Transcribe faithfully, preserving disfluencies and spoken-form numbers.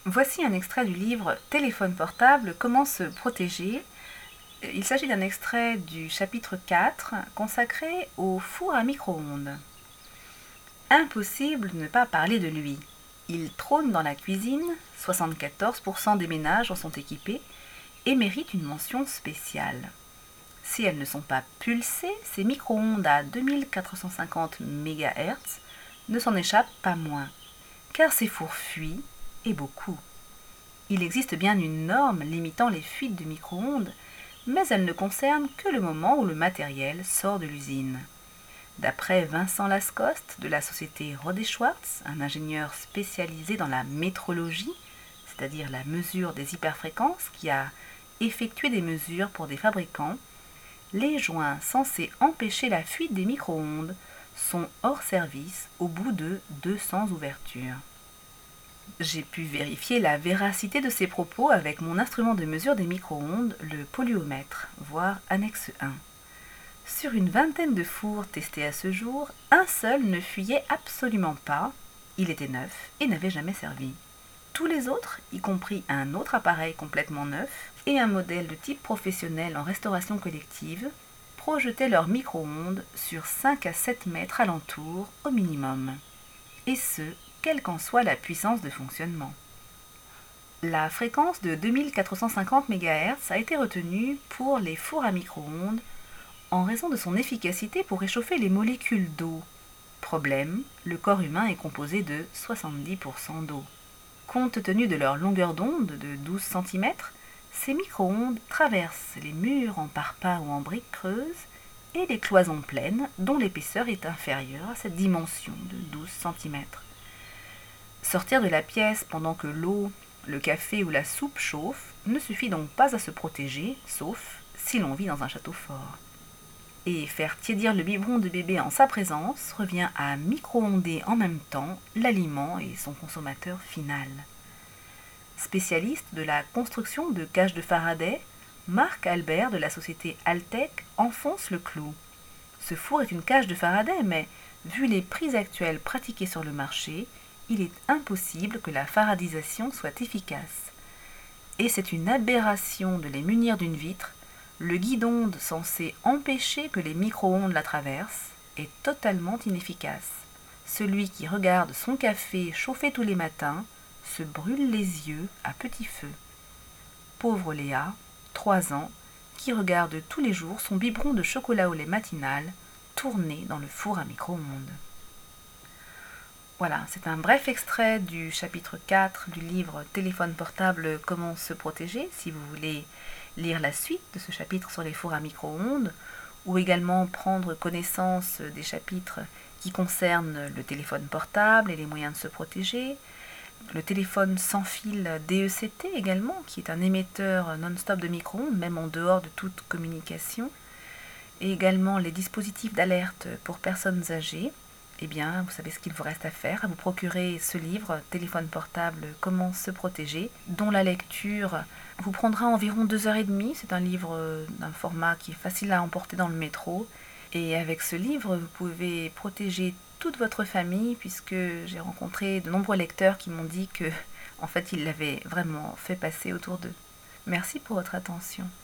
Voici un extrait du livre Téléphone portable, comment se protéger. Il s'agit d'un extrait du chapitre quatre consacré au four à micro-ondes. Impossible de ne pas parler de lui. Il trône dans la cuisine, soixante-quatorze pour cent des ménages en sont équipés et mérite une mention spéciale. Si elles ne sont pas pulsées, ces micro-ondes à deux mille quatre cent cinquante mégahertz ne s'en échappent pas moins, car ces fours fuient, et beaucoup. Il existe bien une norme limitant les fuites de micro-ondes, mais elle ne concerne que le moment où le matériel sort de l'usine. D'après Vincent Lascoste de la société Rohde & Schwarz, un ingénieur spécialisé dans la métrologie, c'est-à-dire la mesure des hyperfréquences, qui a effectué des mesures pour des fabricants, les joints censés empêcher la fuite des micro-ondes sont hors service au bout de deux cents ouvertures. J'ai pu vérifier la véracité de ces propos avec mon instrument de mesure des micro-ondes, le polluomètre, voire annexe un. Sur une vingtaine de fours testés à ce jour, un seul ne fuyait absolument pas, il était neuf et n'avait jamais servi. Tous les autres, y compris un autre appareil complètement neuf et un modèle de type professionnel en restauration collective, projetaient leurs micro-ondes sur cinq à sept mètres alentour au minimum. Et ce, quelle qu'en soit la puissance de fonctionnement. La fréquence de deux mille quatre cent cinquante mégahertz a été retenue pour les fours à micro-ondes en raison de son efficacité pour réchauffer les molécules d'eau. Problème, le corps humain est composé de soixante-dix pour cent d'eau. Compte tenu de leur longueur d'onde de douze centimètres, ces micro-ondes traversent les murs en parpaing ou en briques creuses et les cloisons pleines dont l'épaisseur est inférieure à cette dimension de douze centimètres. Sortir de la pièce pendant que l'eau, le café ou la soupe chauffent ne suffit donc pas à se protéger, sauf si l'on vit dans un château fort. Et faire tiédir le biberon de bébé en sa présence revient à micro-onder en même temps l'aliment et son consommateur final. Spécialiste de la construction de cages de Faraday, Marc Albert de la société Altec enfonce le clou. Ce four est une cage de Faraday, mais vu les prix actuels pratiqués sur le marché, il est impossible que la faradisation soit efficace. Et c'est une aberration de les munir d'une vitre. Le guidon censé empêcher que les micro-ondes la traversent est totalement inefficace. Celui qui regarde son café chauffer tous les matins se brûle les yeux à petit feu. Pauvre Léa, trois ans, qui regarde tous les jours son biberon de chocolat au lait matinal tourner dans le four à micro-ondes. Voilà, c'est un bref extrait du chapitre quatre du livre Téléphone portable, comment se protéger, si vous voulez lire la suite de ce chapitre sur les fours à micro-ondes, ou également prendre connaissance des chapitres qui concernent le téléphone portable et les moyens de se protéger, le téléphone sans fil D E C T également, qui est un émetteur non-stop de micro-ondes, même en dehors de toute communication, et également les dispositifs d'alerte pour personnes âgées. Eh bien, vous savez ce qu'il vous reste à faire, à vous procurer ce livre, Téléphone portable, comment se protéger, dont la lecture vous prendra environ deux heures et demie. C'est un livre d'un format qui est facile à emporter dans le métro. Et avec ce livre, vous pouvez protéger toute votre famille, puisque j'ai rencontré de nombreux lecteurs qui m'ont dit que, en fait, ils l'avaient vraiment fait passer autour d'eux. Merci pour votre attention.